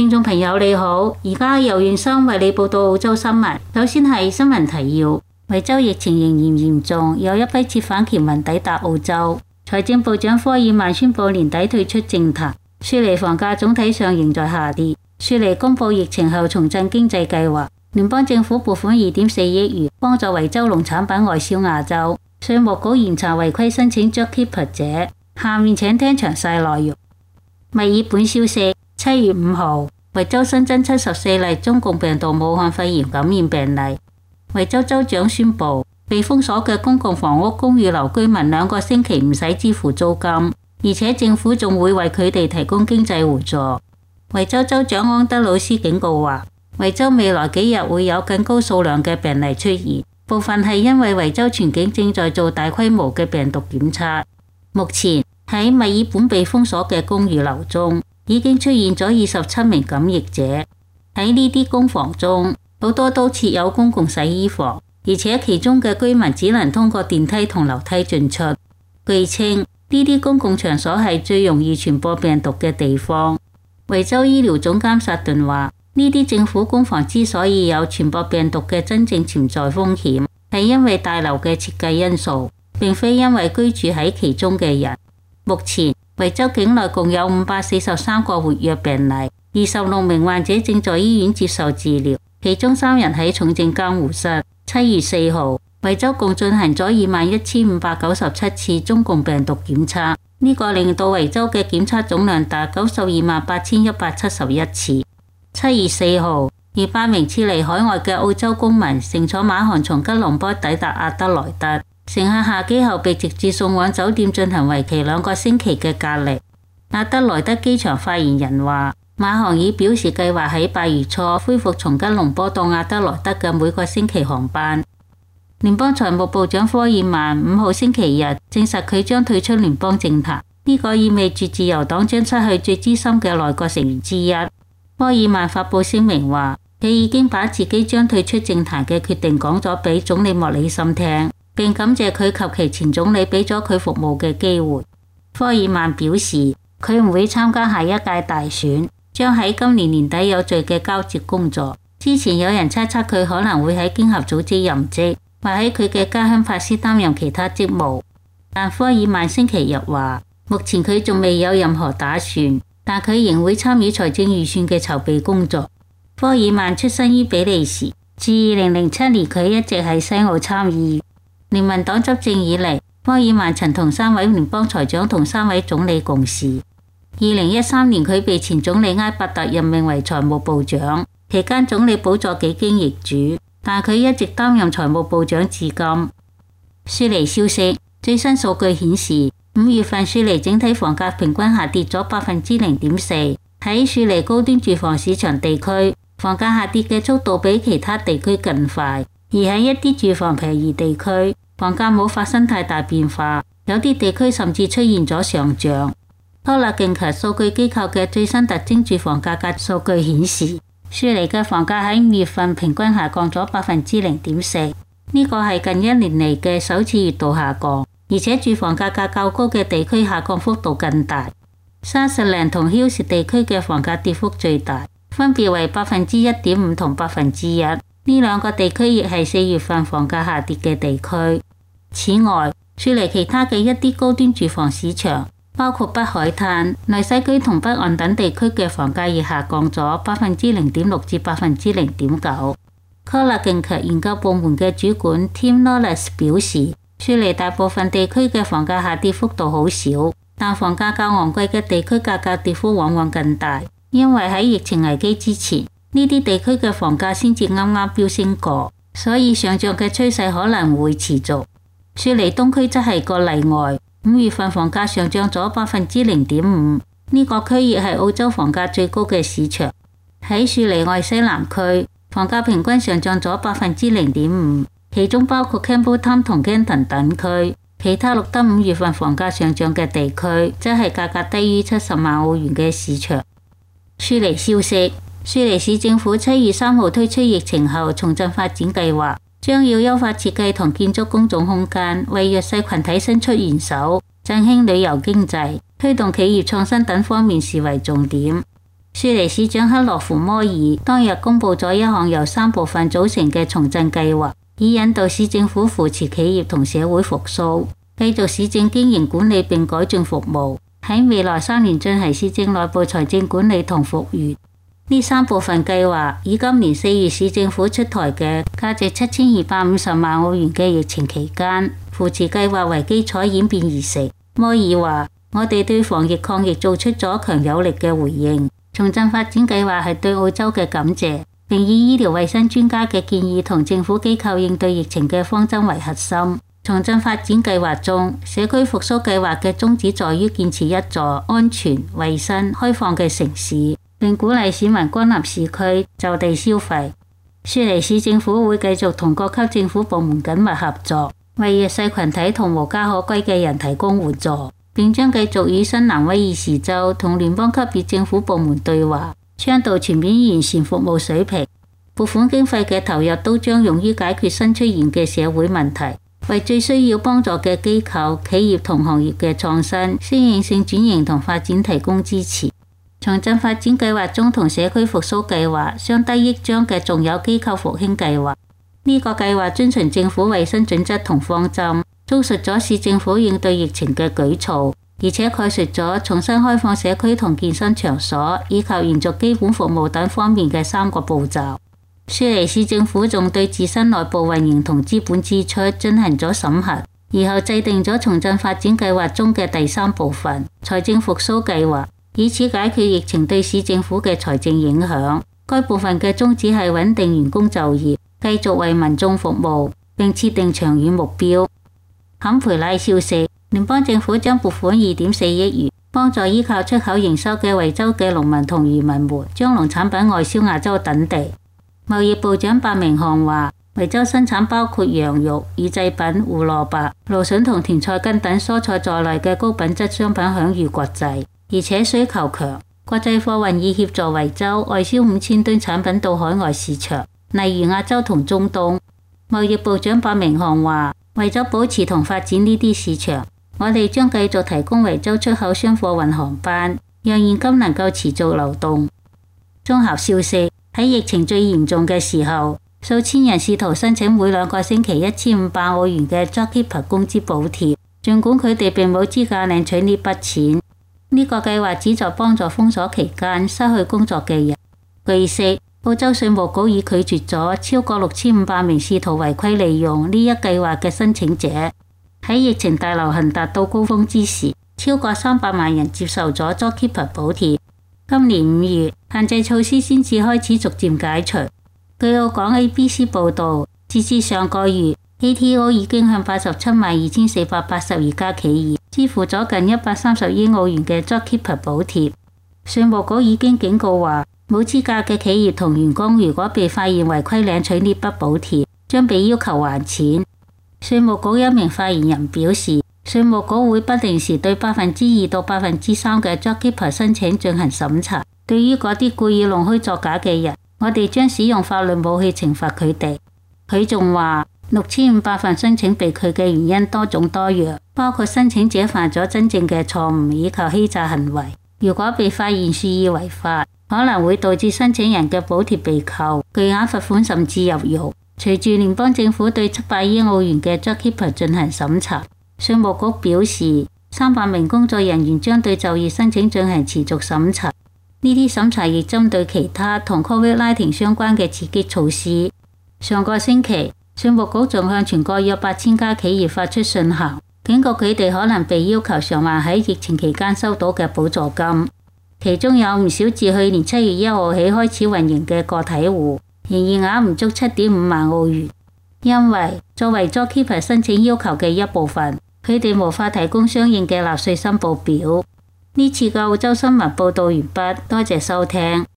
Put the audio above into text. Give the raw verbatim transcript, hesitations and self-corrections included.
聽眾朋友你好，而家由袁生為你報道澳洲新聞。首先係新聞提要：維州疫情仍然嚴重，有一批折返僑民抵達澳洲。財政部長科爾曼宣布年底退出政壇。雪梨房價總體上仍在下跌。雪梨公布疫情後重振經濟計劃，聯邦政府撥款二點四億元幫助維州農產品外銷亞洲。稅務局嚴查違規申請 JobKeeper 者。下面請聽詳細內容。墨爾本消息。七月五號，維州新增七十四例中共病毒武漢肺炎感染病例。維州州長宣布，被封鎖嘅公共房屋公寓樓居民兩個星期唔使支付租金，而且政府仲會為佢哋提供經濟援助。維州州長安德魯斯警告話，維州未來幾日會有更高數量嘅病例出現，部分係因為維州全境正在做大規模嘅病毒檢測。目前喺墨爾本被封鎖嘅公寓樓中，已經出現咗二十七名感染者。喺呢啲公房中，好多都設有公共洗衣房，而且其中嘅居民只能通過電梯同樓梯進出。據稱，呢啲公共場所係最容易傳播病毒嘅地方。維州醫療總監薩頓話，呢啲政府公房之所以有傳播病毒嘅真正潛在風險，係因為大樓嘅設計因素，並非因為居住喺其中嘅人。目前維州境內共有五百四十三個活躍病例，二十六名患者正在醫院接受治療，其中三人喺重症監護室。七月四號，維州共進行咗二萬一千五百九十七次中共病毒檢測，呢、這個令到維州嘅檢測總量達九十二萬八千一百七十一次。七月四號，二百名撤離海外嘅澳洲公民乘坐馬航從吉隆坡抵達阿德萊德。乘客下機後被直接送往酒店進行為期兩個星期嘅隔離。阿德萊德機場發言人話，馬航已表示計劃喺八月初恢復從吉隆坡到阿德萊德嘅每個星期航班。聯邦財務部長科爾曼五號星期日證實佢將退出聯邦政壇，呢、這個意味住自由黨將失去最資深嘅內閣成員之一。科爾曼發佈聲明話，佢已經把自己將退出政壇嘅決定講咗俾總理莫里森聽，並感謝佢及其前總理俾咗佢服務嘅機會。科爾曼表示，佢唔會參加下一屆大選，將喺今年年底有序嘅交接工作。之前有人猜測佢可能會喺經合組織任職，或喺佢嘅家鄉帕斯擔任其他職務。但科爾曼星期日話，目前佢仲未有任何打算，但佢仍會參與財政預算嘅籌備工作。科爾曼出生於比利時，自二零零七年佢一直喺西澳參與。聯民黨執政以嚟，科爾曼曾同三位聯邦財長同三位總理共事。二零一三年佢被前總理埃伯特任命為財務部長，期間總理寶座幾經易主，但佢一直擔任財務部長至今。雪梨消息，最新數據顯示，五月份雪梨整體房價平均下跌咗百分之零點四。喺雪梨高端住房市場地區，房價下跌嘅速度比其他地區更快，而喺一啲住房便宜地區，房價冇發生太大變化，有啲地區甚至出現咗上漲。托勒勁強數據機構嘅最新特徵住房價格數據顯示，雪梨嘅房價喺五月份平均下降咗百分之零點四，呢個係近一年嚟嘅首次月度下降，而且住房價格較高嘅地區下降幅度更大。沙實蘭同休斯地區嘅房價跌幅最大，分別為百分之一點五同百分之一。呢兩個地區亦係四月份房價下跌嘅地區。此外，雪梨其他嘅一啲高端住房市場，包括北海灘、內西區同北岸等地區嘅房價亦下降咗百分之零點六至百分之零點九。科勒勁強研究部門嘅主管 Tim Knowles 表示，雪梨大部分地區嘅房價下跌幅度好少，但房價較昂貴嘅地區價格跌幅往往更大，因為喺疫情危機之前，呢啲地區嘅房價先至啱啱飆升過，所以上漲嘅趨勢可能會持續。雪梨東區則係個例外，五月份房價上漲咗百分之零點五，呢個區亦係澳洲房價最高嘅市場。喺雪梨外西南區，房價平均上漲咗百分之零點五，其中包括 Campbelltown 同 Canton 等區。其他錄得五月份房價上漲嘅地區，則係價格低於七十萬澳元嘅市場。雪梨消息，雪梨市政府七月三號推出疫情後重振發展計劃，將要優化設計同建築公眾空間，為弱勢群體伸出援手，振興旅遊經濟，推動企業創新等方面視為重點。 雪梨市長克洛夫摩爾當日公布咗一項由三部分組成嘅重振計劃，以引導市政府扶持企業同社會復甦，繼續市政經營管理並改進服務。喺未來三年進行市政內部財政管理同復原。呢三部分計劃以今年四月市政府出台嘅價值七千二百五十萬澳元嘅疫情期間扶持計劃為基礎演變而成。摩爾話：我哋對防疫抗疫做出咗強有力嘅回應。重振發展計劃係對澳洲嘅感謝，並以醫療衛生專家嘅建議同政府機構應對疫情嘅方針為核心。重振發展計劃中，社區復甦計劃嘅宗旨在於建設一座安全、衛生、開放嘅城市，並鼓勵市民光臨市區就地消費。雪梨市政府會繼續同各級政府部門緊密合作，為弱勢群體同無家可歸嘅人提供援助。並將繼續與新南威爾士州同聯邦級別政府部門對話，倡導全面完善服務水平。撥款經費嘅投入都將用於解決新出現嘅社會問題，為最需要幫助嘅機構、企業同行業嘅創新、適應性轉型同發展提供支持。重振發展計劃中同社區復甦計劃相得益彰嘅仲有機構復興計劃。呢、這個計劃遵循政府衛生準則同方針，綜述咗市政府應對疫情嘅舉措，而且概述咗重新開放社區同健身場所以及延續基本服務等方面嘅三個步驟。雪梨市政府仲對自身內部運營同資本支出進行咗審核，然後制定咗重振發展計劃中嘅第三部分財政復甦計劃，以此解決疫情對市政府嘅財政影響。該部分嘅宗旨係穩定員工就業，繼續為民眾服務，並設定長遠目標。坎培拉消息，聯邦政府將撥款二點四億元，幫助依靠出口營收嘅維州嘅農民同漁民們將農產品外銷亞洲等地。貿易部長白明翰話：維州生產包括羊肉、乳製品、胡蘿蔔、蘆筍同甜菜根等蔬菜在內嘅高品質商品享譽國際，而且需求強。國際貨運已協助維州外銷五千噸產品到海外市場，例如亞洲同中東。貿易部長白明翰話：為咗保持同發展呢啲市場，我哋將繼續提供維州出口商貨運航班，讓現金能夠持續流動。綜合消息，喺疫情最嚴重嘅時候，數千人試圖申請每兩個星期一千五百澳元嘅 JobKeeper 工資補貼，儘管佢哋並冇資格領取呢筆錢。呢個計劃旨在幫助封鎖期間失去工作嘅人。據悉，澳洲稅務局已拒絕咗超過六千五百名試圖違規利用呢一計劃嘅申請者。喺疫情大流行達到高峰之時，超過三百萬人接受咗 JobKeeper 補貼。今年五月，限制措施先至開始逐漸解除。據澳廣 A B C 報導，截至上個月 A T O 已經向八十七萬二千四百八十二家企業支付咗近一百三十億澳元嘅 JobKeeper 補貼。稅務局已經警告話，冇資格嘅企業同員工如果被發現違規領取呢筆補貼，將被要求還錢。稅務局一名發言人表示，稅務局會不定時對百分之二到百分之三嘅 JobKeeper 申請進行審查。對於嗰啲故意弄虛作假嘅人，我哋將使用法律武器懲罰佢哋。佢仲話，六千五百份申請被拒嘅原因多種多樣，包括申請者犯咗真正嘅錯誤以及欺詐行為。如果被發現肆意違法，可能會導致申請人嘅補貼被扣、巨額罰款甚至入獄。隨住聯邦政府對七百億澳元嘅 JobKeeper 進行審查，稅務局表示，三百名工作人員將對就業申請進行持續審查。呢啲審查亦針對其他同 Covid 十九 相關嘅刺激措施。上個星期，稅務局仲向全國約八千家企業發出信函，警告佢哋可能被要求償還喺疫情期間收到嘅補助金。其中有唔少自去年七月一號起開始運營嘅個體戶，營業額唔足七點五萬澳元。因為作為 JobKeeper 申請要求嘅一部分，佢哋無法提供相應嘅納稅申報表。呢次嘅澳洲新聞報導完畢，多謝收聽。